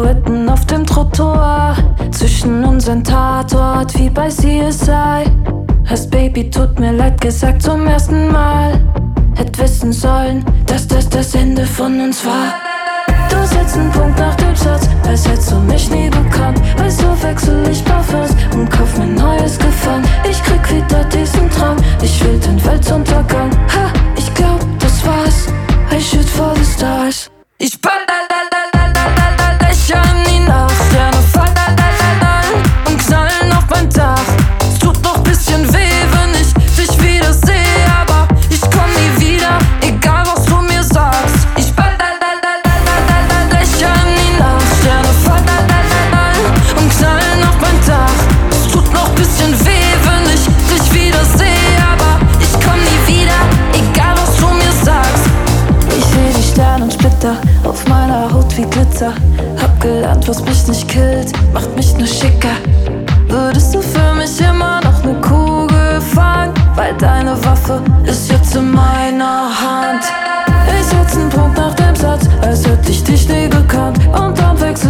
Silhouetten auf dem Trottoir, zwischen unseren Tatort wie bei CSI. Hast Baby, tut mir leid gesagt zum ersten Mal. Hätt wissen sollen, dass das Ende von uns war. Du setzt einen Punkt nach dem Satz, als hättest du mich nie bekannt. Also wechsel ich Parfums und kauf mir neues Gefallen. Ich krieg wieder diesen Traum, ich will den Weltuntergang. Ha, ich glaub, das war's, I shoot for the stars. Ich ball Löcher in die Nacht, Sterne fallen und knallen auf mein Dach. Es tut noch bisschen weh, wenn ich dich wieder sehe, aber ich komm nie wieder, egal was du mir sagst. Ich ball Löcher in die Nacht, Sterne fallen und knallen auf mein Dach. Es tut noch bisschen weh, wenn ich dich wieder sehe, aber ich komm nie wieder, egal was du mir sagst. Ich seh die Sterne und Splitter auf meiner Haut wie Glitzer. Hab gelernt, was mich nicht killt, macht mich nur schicker. Würdest du für mich immer noch ne Kugel fangen? Weil deine Waffe ist jetzt in meiner Hand. Ich setz einen Punkt nach dem Satz, als hätte ich dich nie gekannt. Und dann wechsel